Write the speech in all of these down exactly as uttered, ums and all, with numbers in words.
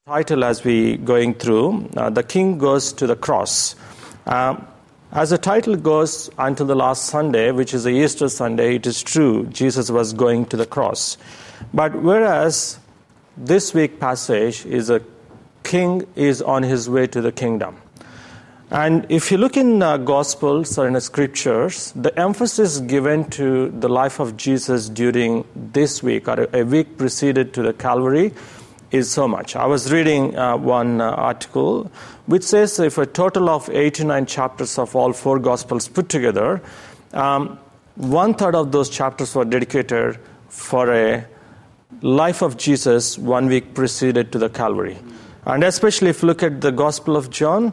Title as we going through, uh, the King goes to the cross. Um, as the title goes until the last Sunday, which is the Easter Sunday, it is true, Jesus was going to the cross. But whereas this week passage is a king is on his way to the kingdom. And if you look in uh, Gospels or in the Scriptures, the emphasis given to the life of Jesus during this week, or a week preceded to the Calvary, is so much. I was reading uh, one uh, article which says if a total of eighty-nine chapters of all four Gospels put together, um, one third of those chapters were dedicated for a life of Jesus one week preceded to the Calvary. And especially if you look at the Gospel of John,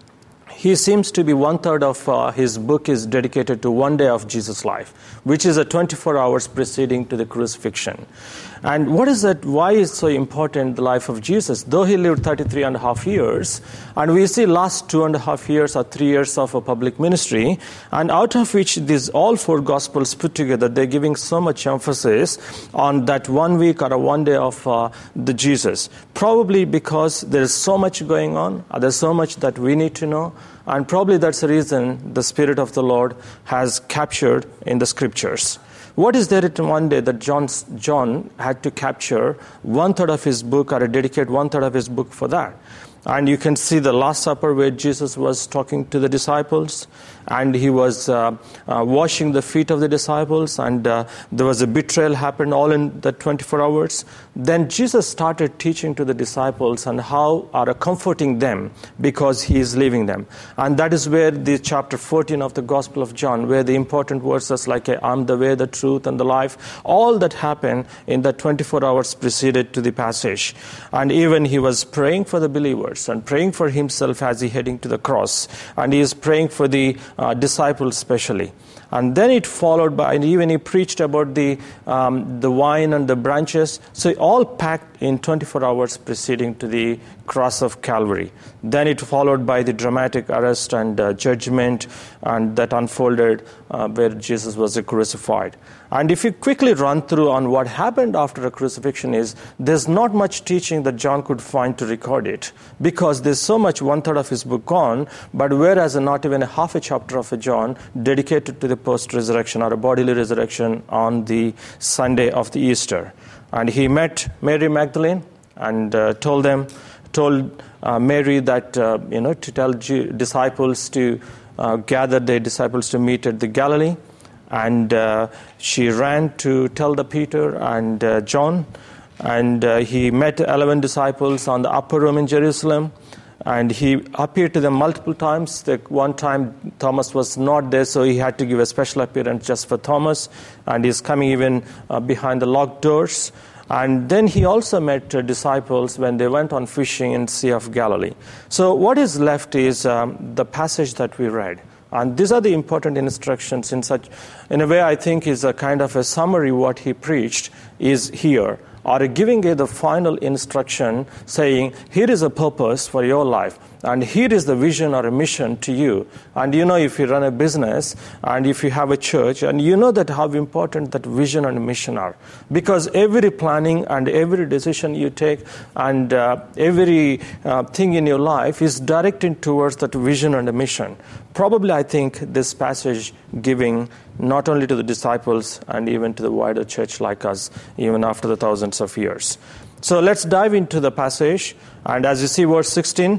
he seems to be one third of uh, his book is dedicated to one day of Jesus' life, which is a twenty-four hours preceding to the crucifixion. And what is that? Why is so important the life of Jesus? Though he lived thirty-three and a half years, and we see last two and a half years or three years of a public ministry, and out of which these all four Gospels put together, they're giving so much emphasis on that one week or a one day of uh, the Jesus. Probably because there's so much going on, there's so much that we need to know, and probably that's the reason the Spirit of the Lord has captured in the Scriptures. What is there in one day that John's, John had to capture one third of his book or dedicate one third of his book for that? And you can see the Last Supper where Jesus was talking to the disciples, and he was uh, uh, washing the feet of the disciples, and uh, there was a betrayal happened all in the twenty-four hours. Then Jesus started teaching to the disciples and how are comforting them because he is leaving them. And that is where the chapter fourteen of the Gospel of John, where the important verses like I'm the way, the truth, and the life, all that happened in the twenty-four hours preceded to the passage. And even he was praying for the believers and praying for himself as he heading to the cross, and he is praying for the uh, disciples especially. And then it followed by, and even he preached about the um, the vine and the branches. So all packed in twenty-four hours preceding to the cross of Calvary. Then it followed by the dramatic arrest and uh, judgment, and that unfolded uh, where Jesus was crucified. And if you quickly run through on what happened after a crucifixion is, there's not much teaching that John could find to record it, because there's so much one third of his book gone, but whereas not even a half a chapter of a John dedicated to the post-resurrection or a bodily resurrection on the Sunday of the Easter. And he met Mary Magdalene and uh, told them, told uh, Mary that, uh, you know, to tell G- disciples to uh, gather their disciples to meet at the Galilee. And uh, she ran to tell the Peter and uh, John, and uh, he met eleven disciples on the upper room in Jerusalem, and he appeared to them multiple times. The one time Thomas was not there, so he had to give a special appearance just for Thomas, and he's coming even uh, behind the locked doors. And then he also met uh, disciples when they went on fishing in Sea of Galilee. So what is left is um, the passage that we read. And these are the important instructions in such, in a way I think is a kind of a summary what he preached is here. Or giving you the final instruction saying, here is a purpose for your life, and here is the vision or a mission to you. And you know, if you run a business, and if you have a church, and you know that how important that vision and mission are. Because every planning and every decision you take, and uh, every uh, thing in your life is directed towards that vision and a mission. Probably I think this passage giving not only to the disciples and even to the wider church like us, even after the thousands of years. So let's dive into the passage. And as you see verse sixteen,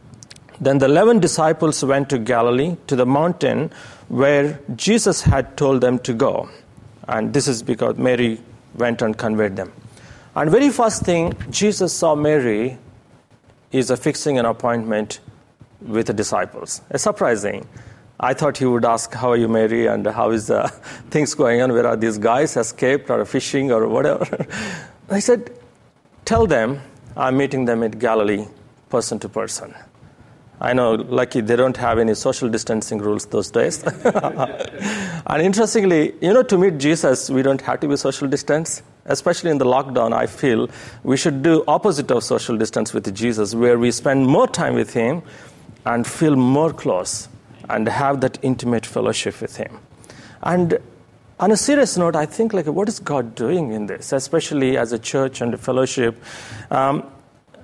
then the eleven disciples went to Galilee, to the mountain where Jesus had told them to go. And this is because Mary went and conveyed them. And very first thing, Jesus saw Mary is a fixing an appointment with the disciples. It's surprising. I thought he would ask, how are you, Mary, and how is the things going on? Where are these guys escaped or fishing or whatever? I said, tell them I'm meeting them at Galilee, person to person. I know, lucky they don't have any social distancing rules those days. And interestingly, you know, to meet Jesus, we don't have to be social distance. Especially in the lockdown, I feel we should do opposite of social distance with Jesus, where we spend more time with him and feel more close and have that intimate fellowship with him. And on a serious note, I think, like, what is God doing in this, especially as a church and a fellowship? Um,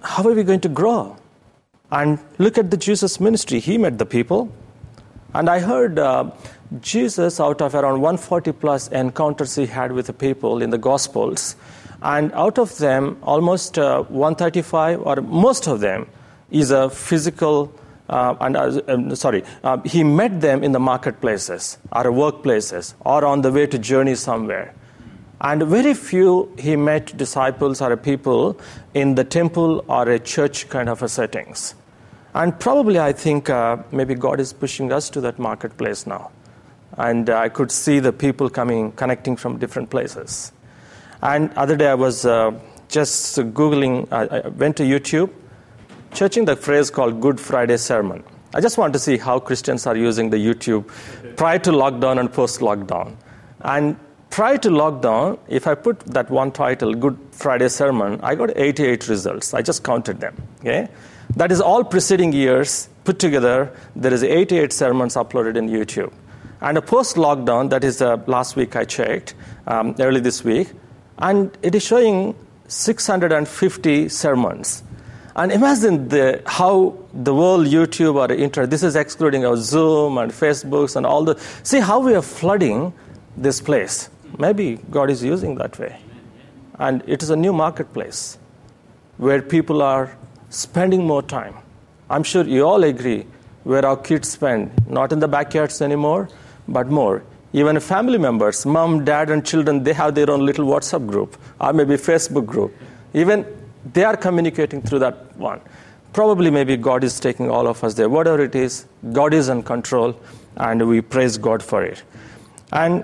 how are we going to grow? And look at the Jesus ministry. He met the people. And I heard uh, Jesus, out of around one hundred forty plus encounters he had with the people in the Gospels, and out of them, almost uh, one hundred thirty-five, or most of them, is a physical, uh, and uh, um, sorry, uh, he met them in the marketplaces, or workplaces, or on the way to journey somewhere. And very few he met disciples or people in the temple or a church kind of a settings. And probably I think uh, maybe God is pushing us to that marketplace now. And uh, I could see the people coming, connecting from different places. And other day I was uh, just Googling, uh, I went to YouTube, searching the phrase called Good Friday Sermon. I just want to see how Christians are using the YouTube prior to lockdown and post-lockdown. And prior to lockdown, if I put that one title, Good Friday Sermon, I got eighty-eight results. I just counted them. Okay, that is all preceding years put together. There is eighty-eight sermons uploaded in YouTube. And a post-lockdown, that is uh, last week I checked, um, early this week, and it is showing six hundred fifty sermons. And imagine the, how the world YouTube or internet, this is excluding our Zoom and Facebooks and all the, see how we are flooding this place. Maybe God is using that way. And it is a new marketplace where people are spending more time. I'm sure you all agree where our kids spend, not in the backyards anymore, but more. Even family members, mom, dad, and children, they have their own little WhatsApp group or maybe Facebook group. Even they are communicating through that one. Probably maybe God is taking all of us there. Whatever it is, God is in control, and we praise God for it. And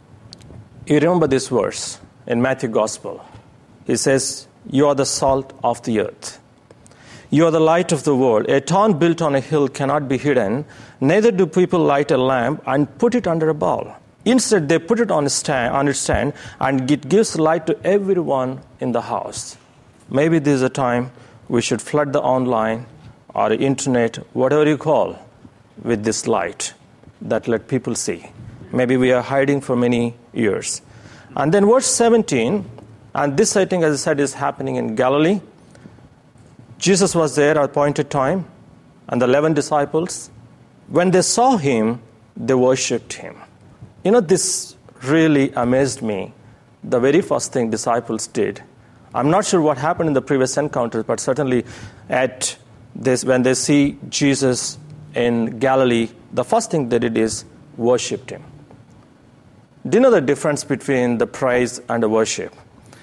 you remember this verse in Matthew Gospel. He says, you are the salt of the earth. You are the light of the world. A town built on a hill cannot be hidden. Neither do people light a lamp and put it under a bowl. Instead, they put it on, a stand, on its stand, and it gives light to everyone in the house. Maybe this is a time we should flood the online or the internet, whatever you call, with this light that let people see. Maybe we are hiding for many years. And then verse seventeen, and this I think, as I said, is happening in Galilee. Jesus was there at a appointed time, and the eleven disciples, when they saw him, they worshipped him. You know, this really amazed me. The very first thing disciples did. I'm not sure what happened in the previous encounters, but certainly at this, when they see Jesus in Galilee, the first thing they did is worshipped him. Do you know the difference between the praise and the worship?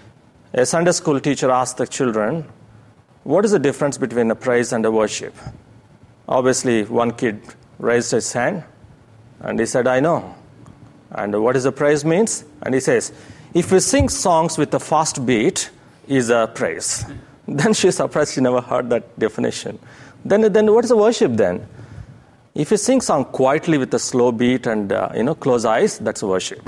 A Sunday school teacher asked the children, what is the difference between a praise and a worship? Obviously, one kid raised his hand, and he said, I know. And what is a praise means? And he says, if we sing songs with a fast beat, is a praise. Then she's surprised she never heard that definition. Then, then what is a worship then? If you sing song quietly with a slow beat and uh, you know close eyes, that's a worship.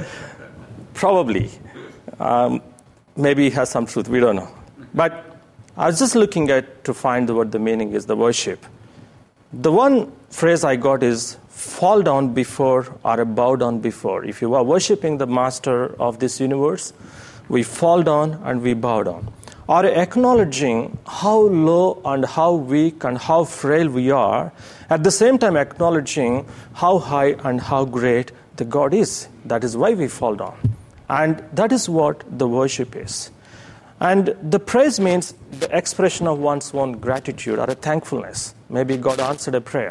Probably. Um, maybe it has some truth, we don't know. But I was just looking at to find what the meaning is, the worship. The one phrase I got is fall down before or bow down before. If you are worshiping the master of this universe, we fall down and we bow down. Or acknowledging how low and how weak and how frail we are, at the same time acknowledging how high and how great the God is. That is why we fall down. And that is what the worship is. And the praise means the expression of one's own gratitude or a thankfulness. Maybe God answered a prayer.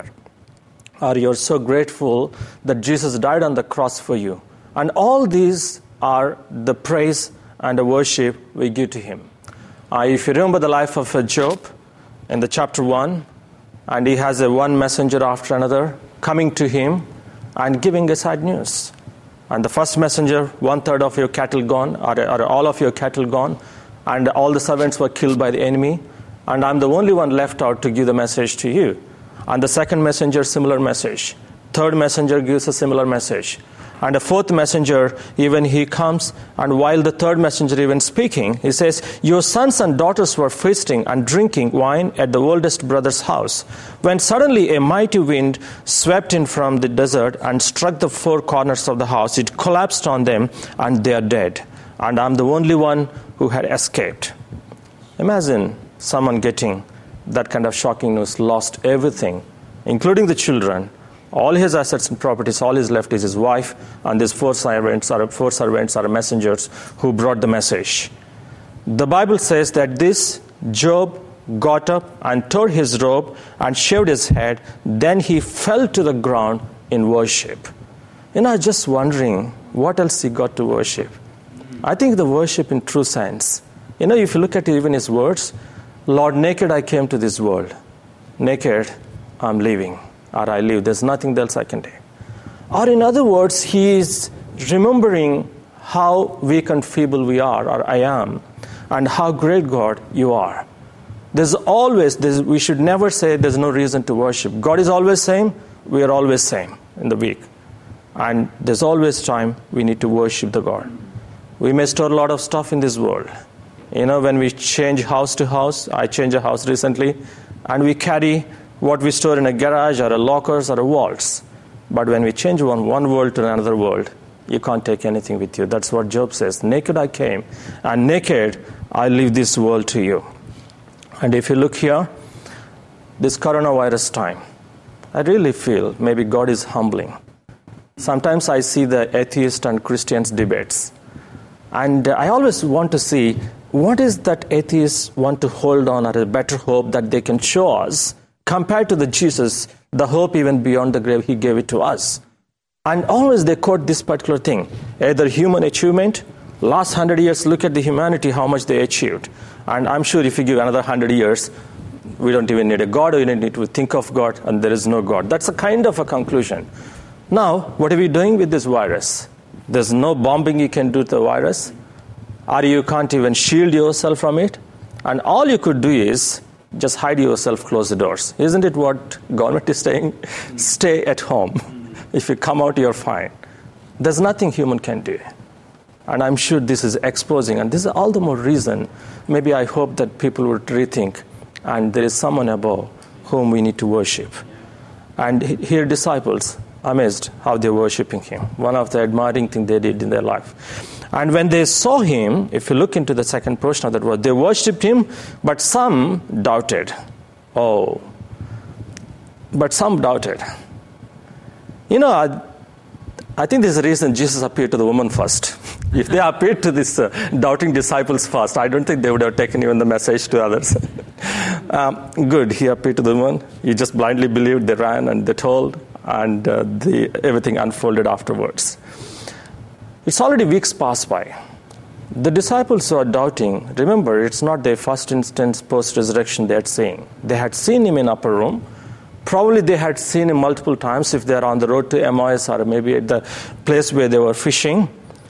Or you're so grateful that Jesus died on the cross for you. And all these are the praise and the worship we give to him. Uh, if you remember the life of uh, Job in the chapter one, and he has a one messenger after another coming to him and giving a sad news. And the first messenger, one third of your cattle gone, or, or all of your cattle gone, and all the servants were killed by the enemy, and I'm the only one left out to give the message to you. And the second messenger, similar message. Third messenger gives a similar message. And the fourth messenger, even he comes, and while the third messenger even speaking, he says, your sons and daughters were feasting and drinking wine at the oldest brother's house, when suddenly a mighty wind swept in from the desert and struck the four corners of the house. It collapsed on them, and they are dead. And I'm the only one who had escaped. Imagine someone getting that kind of shocking news, lost everything, including the children, all his assets and properties. All he's left is his wife and these four servants or four servants or messengers who brought the message. The Bible says that this Job got up and tore his robe and shaved his head. Then he fell to the ground in worship. You know, just wondering what else he got to worship. I think the worship in true sense. You know, if you look at even his words, Lord, naked I came to this world. Naked I'm leaving, or I live. There's nothing else I can do. Or in other words, he is remembering how weak and feeble we are, or I am, and how great, God, you are. There's always, there's, we should never say there's no reason to worship. God is always same, we are always same in the week. And there's always time we need to worship the God. We may store a lot of stuff in this world. You know, when we change house to house, I changed a house recently, and we carry what we store in a garage or a lockers or a vaults. But when we change one, one world to another world, you can't take anything with you. That's what Job says. Naked I came, and naked I leave this world to you. And if you look here, this coronavirus time, I really feel maybe God is humbling. Sometimes I see the atheist and Christians debates. And I always want to see what is that atheists want to hold on, or a better hope that they can show us compared to the Jesus, the hope even beyond the grave, he gave it to us. And always they quote this particular thing, either human achievement, last hundred years, look at the humanity, how much they achieved. And I'm sure if you give another hundred years, we don't even need a God, or we don't need to think of God, and there is no God. That's a kind of a conclusion. Now, what are we doing with this virus? There's no bombing you can do to the virus, or you can't even shield yourself from it. And all you could do is just hide yourself, close the doors. Isn't it what government is saying? Stay at home. If you come out, you're fine. There's nothing human can do. And I'm sure this is exposing, and this is all the more reason, maybe I hope that people would rethink, and there is someone above whom we need to worship. And here disciples, amazed how they're worshiping him. One of the admiring things they did in their life. And when they saw him, if you look into the second portion of that word, they worshipped him, but some doubted. Oh, but some doubted. You know, I, I think there's a reason Jesus appeared to the woman first. If they appeared to these uh, doubting disciples first, I don't think they would have taken even the message to others. um, good, he appeared to the woman. He just blindly believed, they ran and they told, and uh, the, everything unfolded afterwards. It's already weeks passed by. The disciples who are doubting, remember, it's not their first instance post-resurrection they had seen. They had seen him in upper room. Probably they had seen him multiple times if they are on the road to Emmaus, or maybe at the place where they were fishing.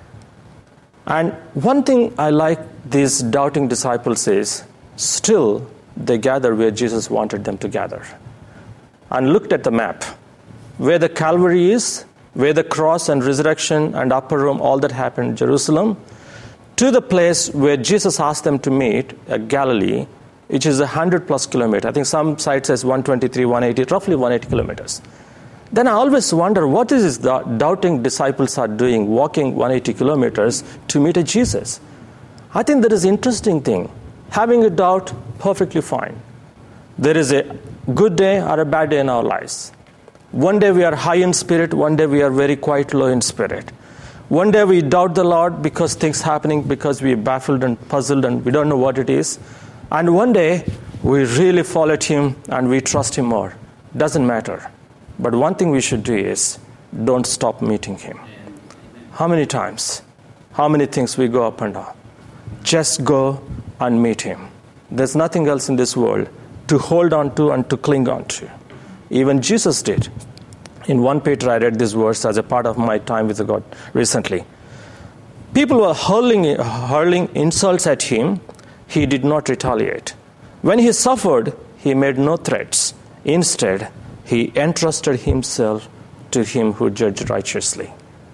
And one thing I like these doubting disciples is, still they gather where Jesus wanted them to gather. And looked at the map. Where the Calvary is, where the cross and resurrection and upper room, all that happened in Jerusalem, to the place where Jesus asked them to meet at Galilee, which is one hundred plus kilometers. I think some site says one twenty-three, one eighty, roughly one hundred eighty kilometers. Then I always wonder, what is the doubting disciples are doing, walking one hundred eighty kilometers to meet a Jesus? I think that is an interesting thing. Having a doubt, perfectly fine. There is a good day or a bad day in our lives. One day we are high in spirit, one day we are very quite low in spirit. One day we doubt the Lord because things happening, because we are baffled and puzzled and we don't know what it is. And one day we really fall at him and we trust him more. Doesn't matter. But one thing we should do is, don't stop meeting him. How many times? How many things we go up and down? Just go and meet him. There's nothing else in this world to hold on to and to cling on to. Even Jesus did. In First Peter, I read this verse as a part of my time with God recently. People were hurling, hurling insults at him. He did not retaliate. When he suffered, he made no threats. Instead, he entrusted himself to him who judged righteously.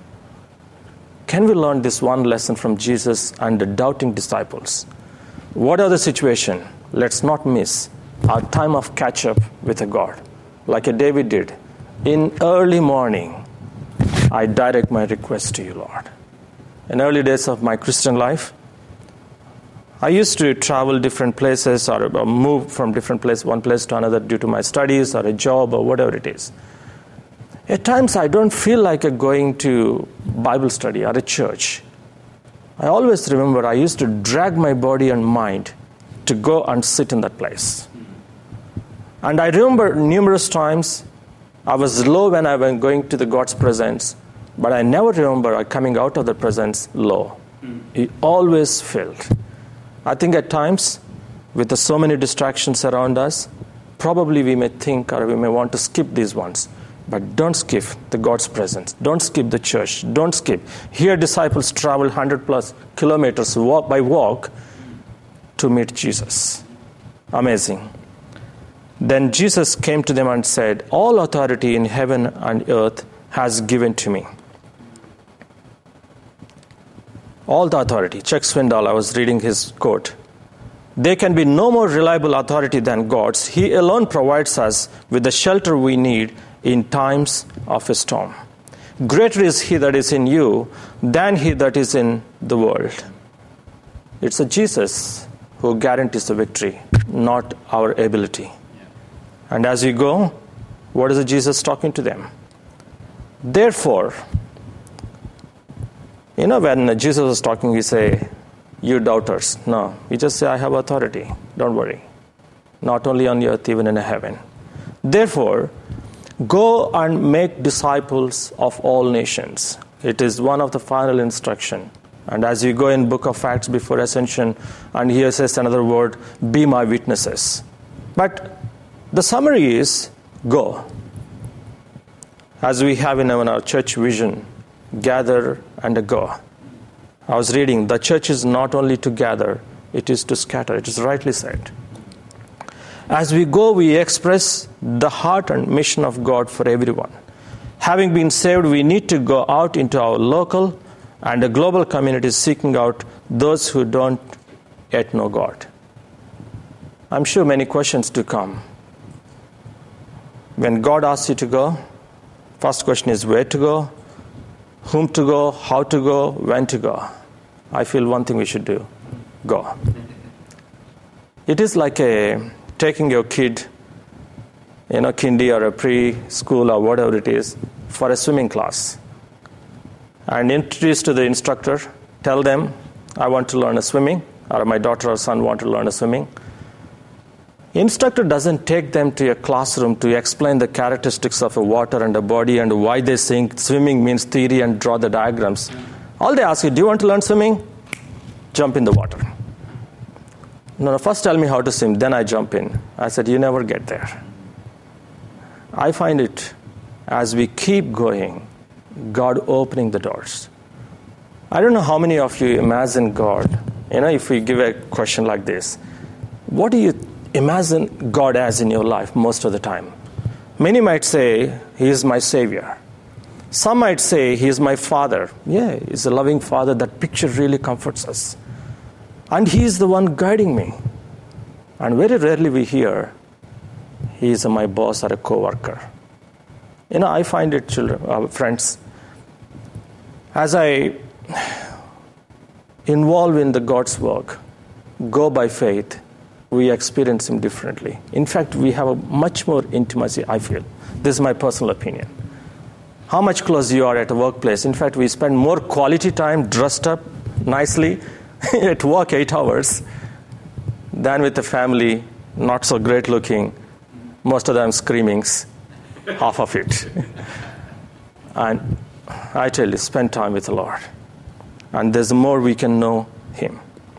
Can we learn this one lesson from Jesus and the doubting disciples? Whatever the situation, let's not miss our time of catch-up with a God. Like a David did. In early morning, I direct my request to you, Lord. In early days of my Christian life, I used to travel different places or move from different place, one place to another due to my studies or a job or whatever it is. At times I don't feel like going to Bible study or a church. I always remember I used to drag my body and mind to go and sit in that place. And I remember numerous times I was low when I was going to the God's presence, but I never remember coming out of the presence low. It always filled. I think at times, with the so many distractions around us, probably we may think or we may want to skip these ones. But don't skip the God's presence. Don't skip the church. Don't skip. Here disciples traveled one hundred plus kilometers walk by walk to meet Jesus. Amazing. Then Jesus came to them and said, all authority in heaven and earth has given to me. All the authority. Chuck Swindoll, I was reading his quote. There can be no more reliable authority than God's. He alone provides us with the shelter we need in times of a storm. Greater is he that is in you than he that is in the world. It's a Jesus who guarantees the victory, not our ability. And as you go, what is the Jesus talking to them? Therefore, you know, when Jesus was talking, he say, you doubters. No, he just say, I have authority. Don't worry. Not only on the earth, even in heaven. Therefore, go and make disciples of all nations. It is one of the final instruction. And as you go in Book of Acts before Ascension, and here says another word, be my witnesses. But the summary is, go. As we have in our church vision, gather and go. I was reading, the church is not only to gather, it is to scatter. It is rightly said. As we go, we express the heart and mission of God for everyone. Having been saved, we need to go out into our local and the global communities seeking out those who don't yet know God. I'm sure many questions to come. When God asks you to go, first question is where to go, whom to go, how to go, when to go. I feel one thing we should do, go. It is like a taking your kid, you know, kindy or a preschool or whatever it is, for a swimming class. And introduce to the instructor, tell them, I want to learn a swimming, or my daughter or son want to learn a swimming. Instructor doesn't take them to a classroom to explain the characteristics of a water and a body and why they think swimming means theory and draw the diagrams. All they ask you, do you want to learn swimming? Jump in the water. No, no, first tell me how to swim, then I jump in. I said, you never get there. I find it, as we keep going, God opening the doors. I don't know how many of you imagine God. You know, if we give a question like this, what do you imagine God as in your life most of the time? Many might say, He is my Savior. Some might say, He is my Father. Yeah, He's a loving Father. That picture really comforts us. And He is the one guiding me. And very rarely we hear, He is my boss or a co-worker. You know, I find it, children, uh, friends, as I involve in the God's work, go by faith, we experience Him differently. In fact, we have a much more intimacy, I feel. This is my personal opinion. How much closer you are at a workplace. In fact, we spend more quality time dressed up nicely at work eight hours than with the family, not so great looking, most of them screaming, half of it. And I tell you, spend time with the Lord. And there's more we can know Him.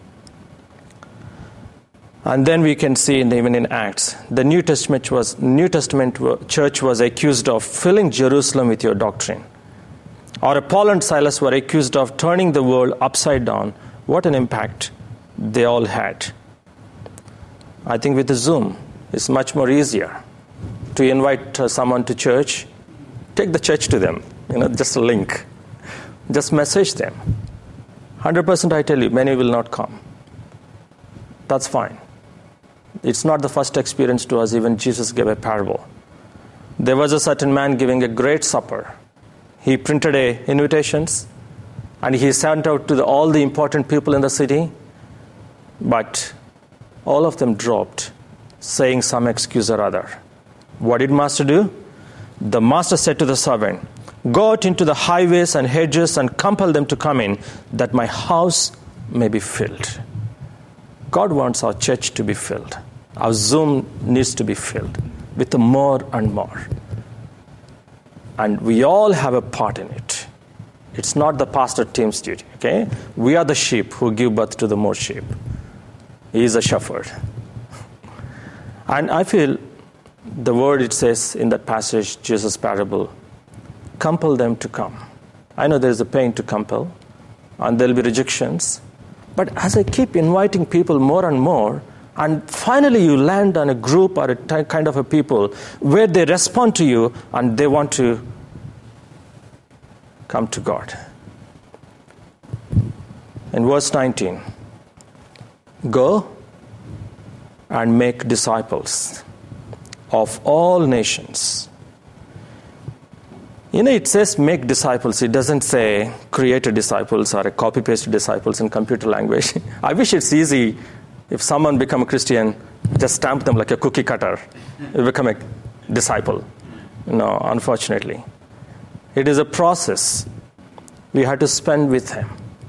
And then we can see, in, even in Acts, the New Testament was New Testament church was accused of filling Jerusalem with your doctrine. Or Paul and Silas were accused of turning the world upside down. What an impact they all had. I think with the Zoom, it's much more easier to invite uh, someone to church. Take the church to them, you know, just a link. Just message them. one hundred percent I tell you, many will not come. That's fine. It's not the first experience to us. Even Jesus gave a parable. There was a certain man giving a great supper. He printed a invitations and he sent out to the, all the important people in the city. But all of them dropped, saying some excuse or other. What did master do? The master said to the servant, go out into the highways and hedges and compel them to come in, that my house may be filled. God wants our church to be filled. Our Zoom needs to be filled with more and more. And we all have a part in it. It's not the pastor team's duty, okay? We are the sheep who give birth to the more sheep. He is a shepherd. And I feel the word it says in that passage, Jesus' parable, compel them to come. I know there is a pain to compel, and there will be rejections. But as I keep inviting people more and more, and finally you land on a group or a t- kind of a people where they respond to you and they want to come to God. In verse nineteen, go and make disciples of all nations. You know, it says make disciples. It doesn't say created disciples or a copy-paste disciples in computer language. I wish it's easy. If someone become a Christian, just stamp them like a cookie cutter. You become a disciple. No, unfortunately. It is a process we have to spend with him.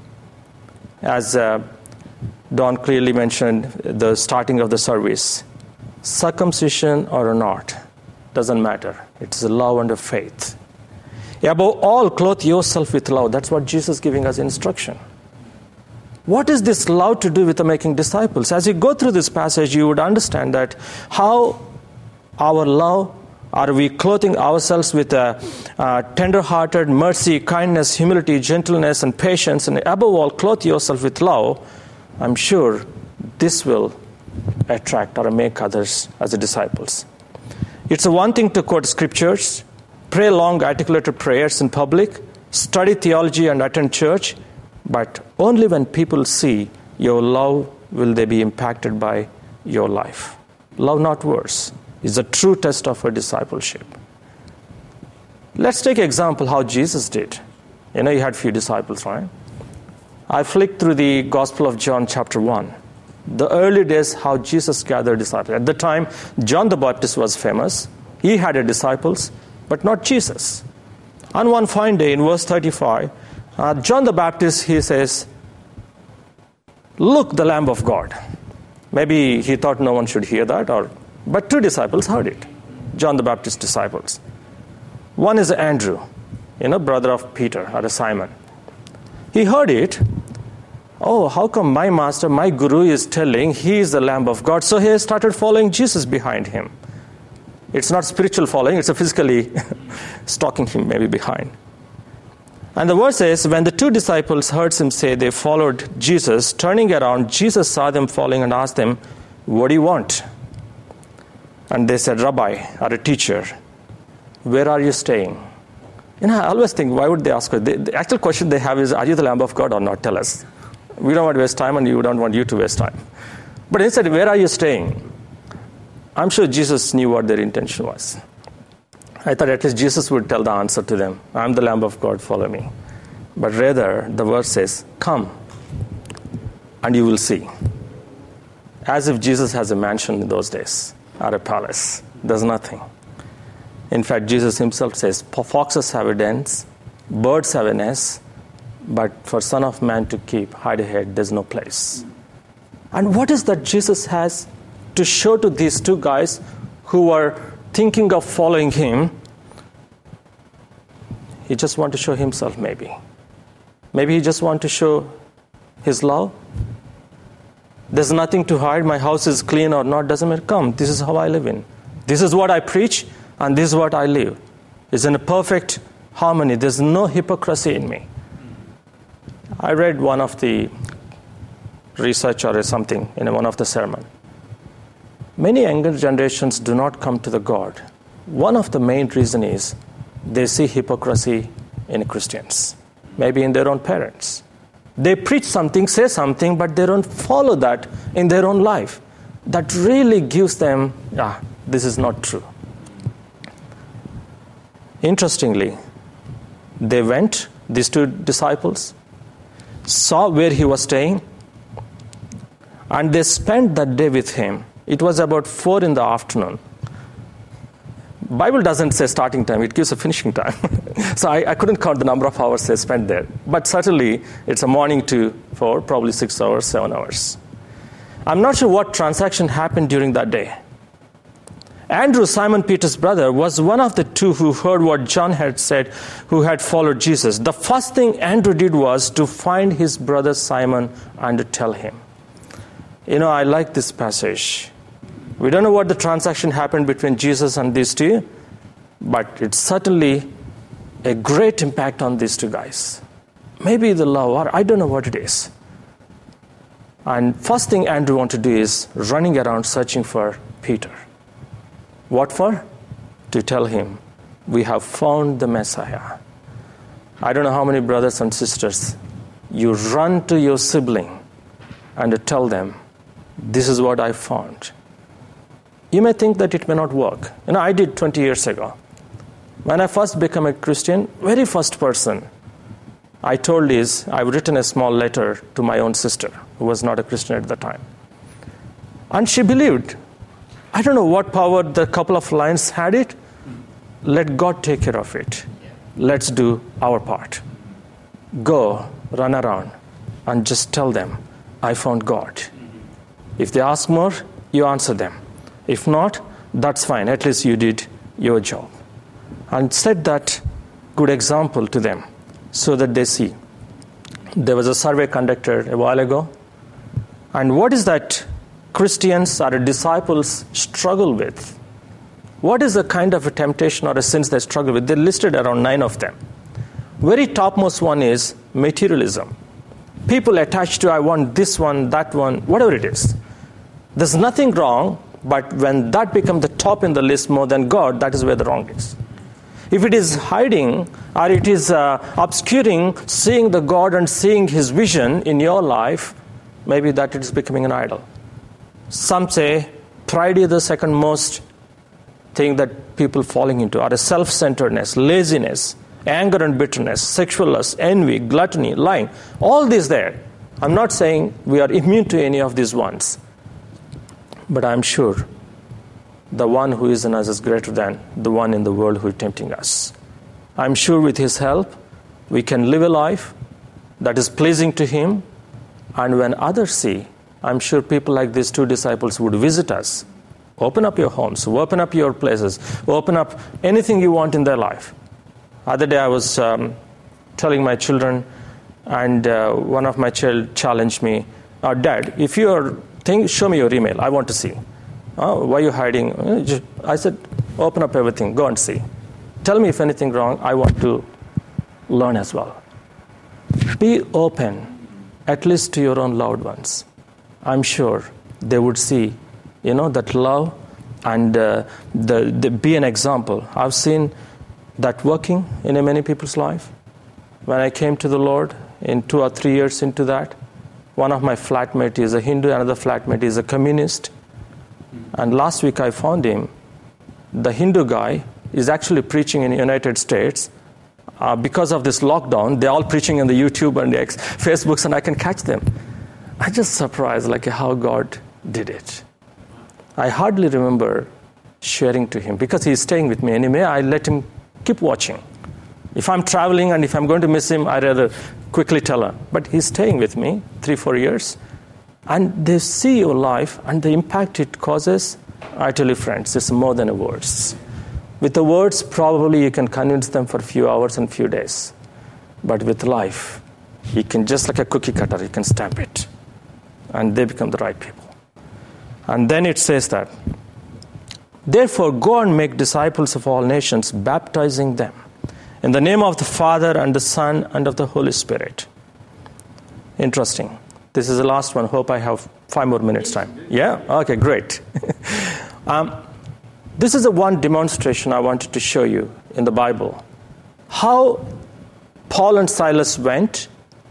As uh, Don clearly mentioned, the starting of the service, circumcision or not, doesn't matter. It's a love and a faith. Above all, clothe yourself with love. That's what Jesus is giving us instruction. What is this love to do with the making disciples? As you go through this passage, you would understand that how our love, are we clothing ourselves with a, a tender-hearted mercy, kindness, humility, gentleness, and patience, and above all, clothe yourself with love. I'm sure this will attract or make others as the disciples. It's a one thing to quote scriptures, pray long articulated prayers in public, study theology and attend church, but only when people see your love will they be impacted by your life. Love, not words, is a true test of her discipleship. Let's take an example how Jesus did. You know, he had few disciples, right? I flicked through the Gospel of John chapter one. The early days, how Jesus gathered disciples. At the time, John the Baptist was famous. He had a disciples, but not Jesus. On one fine day in verse thirty-five, uh, John the Baptist, he says, look, the Lamb of God. Maybe he thought no one should hear that, or but two disciples heard it. John the Baptist disciples. One is Andrew, you know, brother of Peter or Simon. He heard it. Oh, how come my master, my guru is telling he is the Lamb of God? So he started following Jesus behind him. It's not spiritual following, it's a physically stalking him maybe behind. And the verse says, when the two disciples heard him say they followed Jesus, turning around, Jesus saw them following and asked them, what do you want? And they said, Rabbi, or a teacher, where are you staying? You know, I always think, why would they ask us? The, the actual question they have is, are you the Lamb of God or not? Tell us. We don't want to waste time, and you don't want you to waste time. But instead, where are you staying? I'm sure Jesus knew what their intention was. I thought at least Jesus would tell the answer to them. I'm the Lamb of God, follow me. But rather, the verse says, come, and you will see. As if Jesus has a mansion in those days, or a palace. There's nothing. In fact, Jesus himself says, foxes have a dens, birds have a nest, but for Son of Man to keep, hide ahead, there's no place. And what is that Jesus has to show to these two guys who are thinking of following him? He just wants to show himself, maybe. Maybe he just wants to show his love. There's nothing to hide. My house is clean or not, doesn't matter. Come, this is how I live in. This is what I preach, and this is what I live. It's in a perfect harmony. There's no hypocrisy in me. I read one of the research or something in one of the sermon. Many younger generations do not come to the God. One of the main reason is they see hypocrisy in Christians, maybe in their own parents. They preach something, say something, but they don't follow that in their own life. That really gives them, ah, this is not true. Interestingly, they went, these two disciples, saw where he was staying, And they spent that day with him. It was about four in the afternoon. Bible doesn't say starting time, it gives a finishing time. So I, I couldn't count the number of hours they spent there. But certainly, it's a morning to four, probably six hours, seven hours. I'm not sure what transaction happened during that day. Andrew, Simon Peter's brother, was one of the two who heard what John had said, who had followed Jesus. The first thing Andrew did was to find his brother Simon and to tell him. You know, I like this passage. We don't know what the transaction happened between Jesus and these two, but it's certainly a great impact on these two guys. Maybe the love, or I don't know what it is. And first thing Andrew wanted to do is running around searching for Peter. What for? To tell him, we have found the Messiah. I don't know how many brothers and sisters, you run to your sibling and to tell them, this is what I found. You may think that it may not work. You know, I did twenty years ago. When I first became a Christian, very first person I told is, I've written a small letter to my own sister, who was not a Christian at the time. And she believed. I don't know what power the couple of lines had it. Let God take care of it. Let's do our part. Go, run around, and just tell them, I found God. If they ask more, you answer them. If not, that's fine. At least you did your job. And set that good example to them so that they see. There was a survey conducted a while ago. And what is that Christians or disciples struggle with? What is the kind of a temptation or a sins they struggle with? They listed around nine of them. Very topmost one is materialism. People attached to, I want this one, that one, whatever it is. There's nothing wrong, but when that becomes the top in the list more than God, that is where the wrong is. If it is hiding or it is uh, obscuring seeing the God and seeing his vision in your life, maybe that it is becoming an idol. Some say pride is the second most thing that people falling into, or a self-centeredness, laziness, anger and bitterness, sexual lust, envy, gluttony, lying. All these there. I'm not saying we are immune to any of these ones. But I'm sure the one who is in us is greater than the one in the world who is tempting us. I'm sure with his help, we can live a life that is pleasing to him. And when others see, I'm sure people like these two disciples would visit us. Open up your homes, open up your places, open up anything you want in their life. Other day I was um, telling my children, and uh, one of my children challenged me, oh, Dad, if you're Think, show me your email. I want to see. Oh, why are you hiding? I said, open up everything. Go and see. Tell me if anything wrong. I want to learn as well. Be open, at least to your own loved ones. I'm sure they would see, you know, that love and uh, the, the be an example. I've seen that working in many people's life. When I came to the Lord, in two or three years into that, one of my flatmates is a Hindu, another flatmate is a communist. And last week I found him. The Hindu guy is actually preaching in the United States. Uh, because of this lockdown, they're all preaching on the YouTube and the X, Facebooks, and I can catch them. I'm just surprised like how God did it. I hardly remember sharing to him because he's staying with me anyway. I let him keep watching. If I'm traveling and if I'm going to miss him, I'd rather quickly tell her. But he's staying with me three, four years. And they see your life and the impact it causes. I tell you, friends, it's more than words. With the words, probably you can convince them for a few hours and few days. But with life, you can, just like a cookie cutter, you can stamp it. And they become the right people. And then it says that, therefore, go and make disciples of all nations, baptizing them in the name of the Father and the Son and of the Holy Spirit. Interesting. This is the last one. Hope I have five more minutes time. Yeah? Okay, great. um, this is the one demonstration I wanted to show you in the Bible. How Paul and Silas went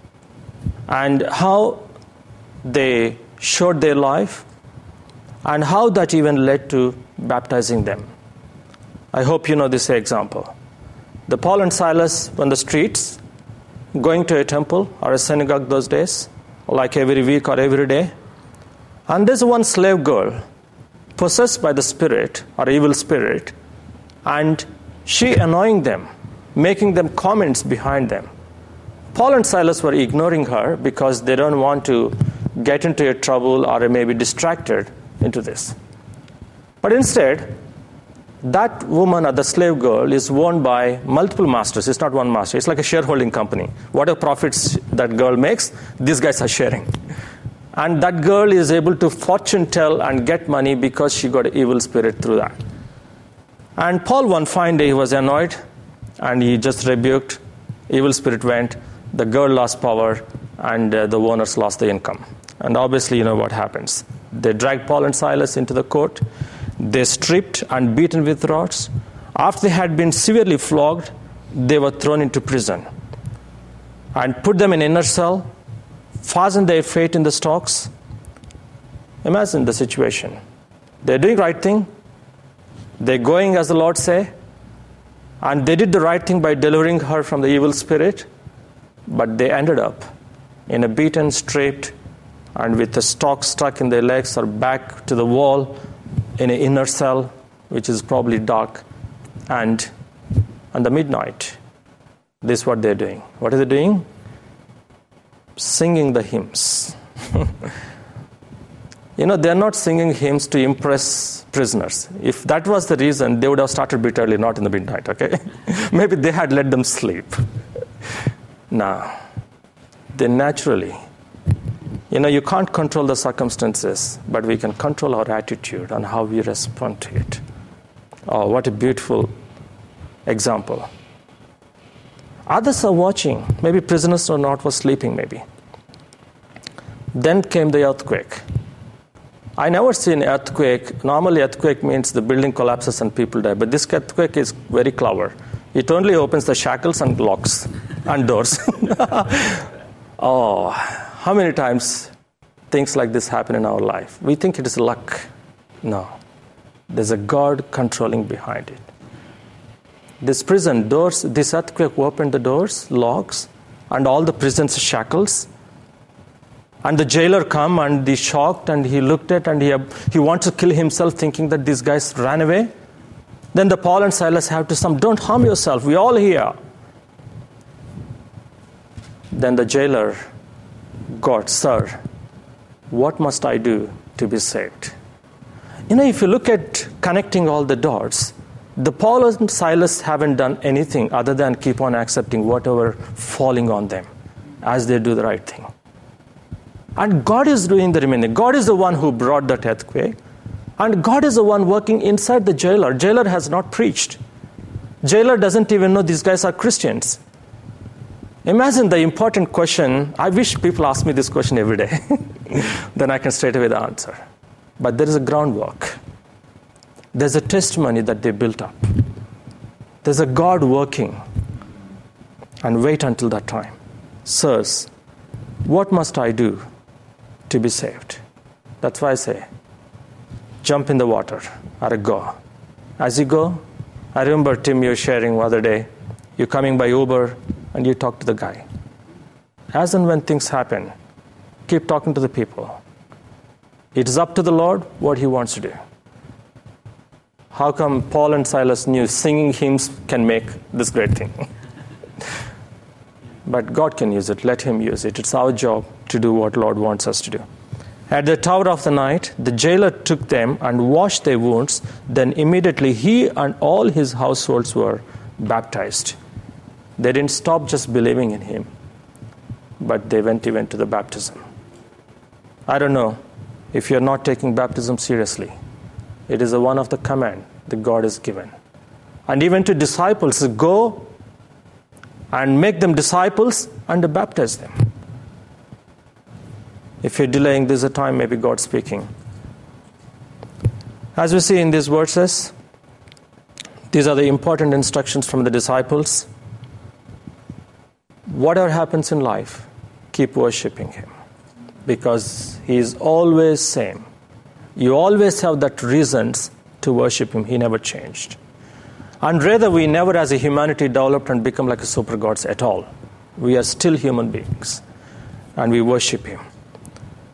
and how they showed their life and how that even led to baptizing them. I hope you know this example. The Paul and Silas on the streets, going to a temple or a synagogue those days, like every week or every day, And there's one slave girl possessed by the spirit or evil spirit, and she annoying them, making them comments behind them. Paul and Silas were ignoring her because they don't want to get into a trouble or maybe distracted into this. But instead, that woman or the slave girl is owned by multiple masters. It's not one master. It's like a shareholding company. Whatever profits that girl makes, these guys are sharing. And that girl is able to fortune tell and get money because she got an evil spirit through that. And Paul one fine day he was annoyed and he just rebuked. Evil spirit went. The girl lost power and uh, the owners lost the income. And obviously you know what happens. They dragged Paul and Silas into the court. They stripped and beaten with rods. After they had been severely flogged, they were thrown into prison and put them in an inner cell, fastened their fate in the stocks. Imagine the situation. They're doing right thing. They're going as the Lord say. And they did the right thing by delivering her from the evil spirit. But they ended up in a beaten, stripped, and with the stocks stuck in their legs or back to the wall, in an inner cell, which is probably dark, and on the midnight, this is what they're doing. What are they doing? Singing the hymns. You know, they're not singing hymns to impress prisoners. If that was the reason, they would have started bitterly, not in the midnight, okay? Maybe they had let them sleep. Now, they naturally, you know, you can't control the circumstances, but we can control our attitude and how we respond to it. Oh, what a beautiful example. Others are watching. Maybe prisoners or not were sleeping, maybe. Then came the earthquake. I never seen an earthquake. Normally, earthquake means the building collapses and people die. But this earthquake is very clever. It only opens the shackles and locks and doors. Oh, how many times things like this happen in our life? We think it is luck. No. There's a God controlling behind it. This prison doors, this earthquake opened the doors, locks, and all the prison's shackles. And the jailer come and he shocked and he looked at and he, he wants to kill himself thinking that these guys ran away. Then the Paul and Silas have to say, don't harm yourself, we all here. Then the jailer, God, sir, what must I do to be saved? You know, if you look at connecting all the dots, the Paul and Silas haven't done anything other than keep on accepting whatever falling on them as they do the right thing. And God is doing the remaining. God is the one who brought that earthquake. And God is the one working inside the jailer. Jailer has not preached. Jailer doesn't even know these guys are Christians. Imagine the important question. I wish people ask me this question every day. Then I can straight away the answer. But there is a groundwork. There's a testimony that they built up. There's a God working. And wait until that time. Sirs, what must I do to be saved? That's why I say, jump in the water or go. As you go, I remember, Tim, you were sharing the other day, you're coming by Uber and you talk to the guy. As and when things happen, keep talking to the people. It is up to the Lord what he wants to do. How come Paul and Silas knew singing hymns can make this great thing? But God can use it. Let him use it. It's our job to do what Lord wants us to do. At the hour of the night, the jailer took them and washed their wounds. Then immediately he and all his households were baptized. They didn't stop just believing in him, but they went even to the baptism. I don't know if you're not taking baptism seriously. It is a one of the command that God has given. And even to disciples, go and make them disciples and baptize them. If you're delaying, there's a time maybe God's speaking. As we see in these verses, these are the important instructions from the disciples. Whatever happens in life, keep worshiping him. Because he is always same. You always have that reasons to worship him. He never changed. And rather, we never as a humanity developed and become like a super gods at all. We are still human beings. And we worship him.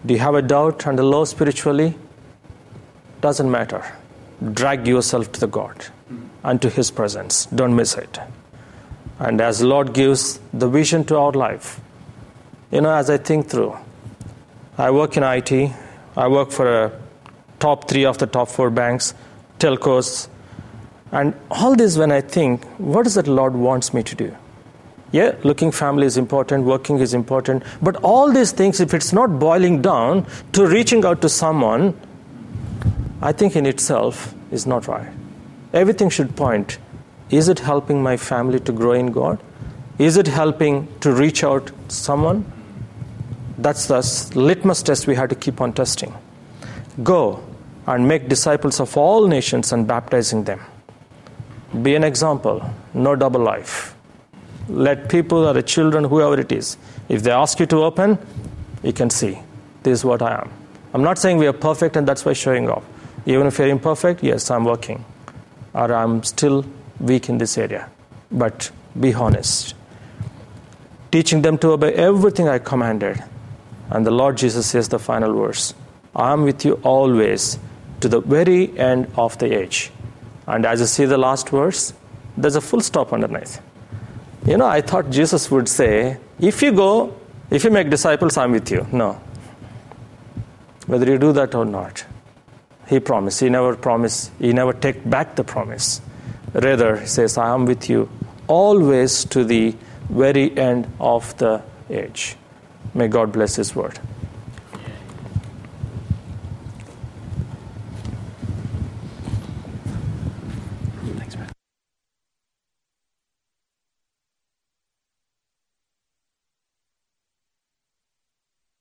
Do you have a doubt and a low spiritually? Doesn't matter. Drag yourself to the God and to His presence. Don't miss it. And as the Lord gives the vision to our life, you know, as I think through, I work in I T. I work for a top three of the top four banks, telcos. And all this, when I think, what is it Lord wants me to do? Yeah, looking family is important, working is important. But all these things, if it's not boiling down to reaching out to someone, I think in itself is not right. Everything should point, is it helping my family to grow in God? Is it helping to reach out to someone? That's the litmus test we have to keep on testing. Go and make disciples of all nations and baptizing them. Be an example, no double life. Let people or the children, whoever it is, if they ask you to open, you can see, this is what I am. I'm not saying we are perfect and that's why showing off. Even if you're imperfect, yes, I'm working. Or I'm still weak in this area. But be honest. Teaching them to obey everything I commanded. And the Lord Jesus says the final verse, I am with you always to the very end of the age. And as you see the last verse, there's a full stop underneath. You know, I thought Jesus would say, if you go, if you make disciples, I'm with you. No. Whether you do that or not, He promised. He never promised. He never take back the promise. Rather, He says, I am with you always to the very end of the age. May God bless His word.